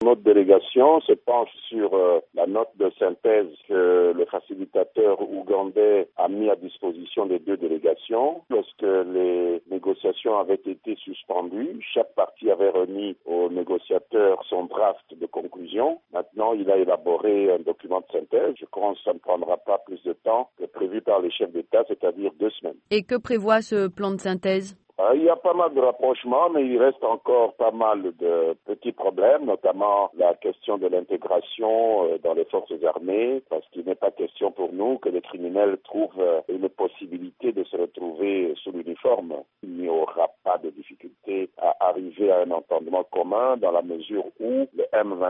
notre délégation se penche sur la note de synthèse que le facilitateur ougandais a mis à disposition des deux délégations. Lorsque les négociations avaient été suspendues, chaque partie avait remis au négociateur son draft de conclusion. Maintenant, il a élaboré un document de synthèse. Je crois que ça ne prendra pas plus de temps que prévu par les chefs d'État, c'est-à-dire 2 semaines. Et que prévoit ce plan de synthèse ? Il y a pas mal de rapprochements, mais il reste encore pas mal de petits problèmes, notamment la question de l'intégration dans les forces armées, parce qu'il n'est pas question pour nous que les criminels trouvent une possibilité de se retrouver sous l'uniforme. Il n'y aura pas de difficulté à arriver à un entendement commun dans la mesure où le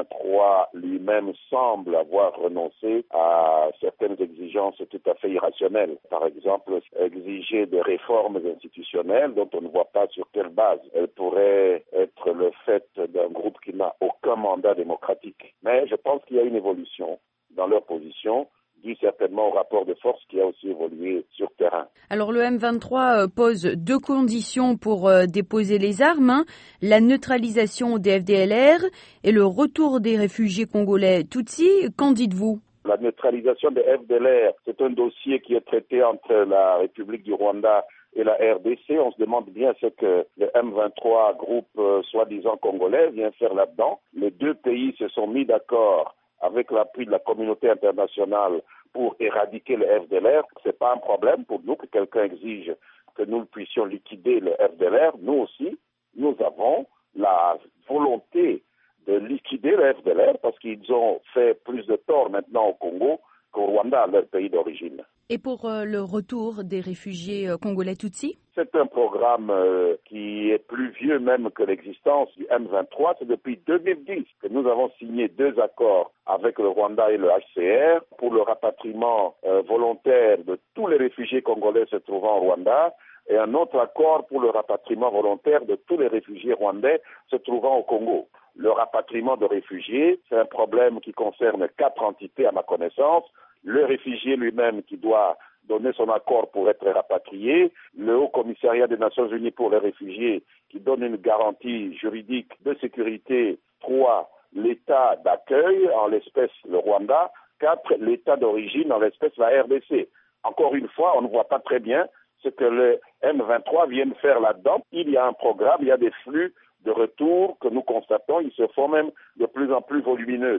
M23 lui-même semble avoir renoncé à certaines exigences tout à fait irrationnelles. Par exemple, exiger des réformes institutionnelles dont on ne voit pas sur quelle base elles pourraient être le fait d'un groupe qui n'a aucun mandat démocratique. Mais je pense qu'il y a une évolution dans leur position, dû certainement au rapport de force qui a aussi évolué sur terrain. Alors le M23 pose 2 conditions pour déposer les armes, la neutralisation des FDLR et le retour des réfugiés congolais Tutsis. Qu'en dites-vous ? La neutralisation des FDLR, c'est un dossier qui est traité entre la République du Rwanda et la RDC. On se demande bien ce que le M23, groupe soi-disant congolais, vient faire là-dedans. Les deux pays se sont mis d'accord avec l'appui de la communauté internationale pour éradiquer le FDLR. C'est pas un problème pour nous que quelqu'un exige que nous puissions liquider le FDLR. Nous aussi, nous avons la volonté de liquider le FDLR parce qu'ils ont fait plus de tort maintenant au Congo qu'au Rwanda, leur pays d'origine. Et pour le retour des réfugiés congolais Tutsis ? C'est un programme qui est plus vieux même que l'existence du M23. C'est depuis 2010 que nous avons signé 2 accords avec le Rwanda et le HCR pour le rapatriement volontaire de tous les réfugiés congolais se trouvant au Rwanda et un autre accord pour le rapatriement volontaire de tous les réfugiés rwandais se trouvant au Congo. Le rapatriement de réfugiés, c'est un problème qui concerne 4 entités à ma connaissance. Le réfugié lui-même qui doit donner son accord pour être rapatrié, le Haut Commissariat des Nations Unies pour les réfugiés qui donne une garantie juridique de sécurité, 3, l'État d'accueil, en l'espèce le Rwanda, 4, l'État d'origine, en l'espèce la RDC. Encore une fois, on ne voit pas très bien ce que le M23 vient faire là-dedans. Il y a un programme, il y a des flux de retour que nous constatons, ils se font même de plus en plus volumineux.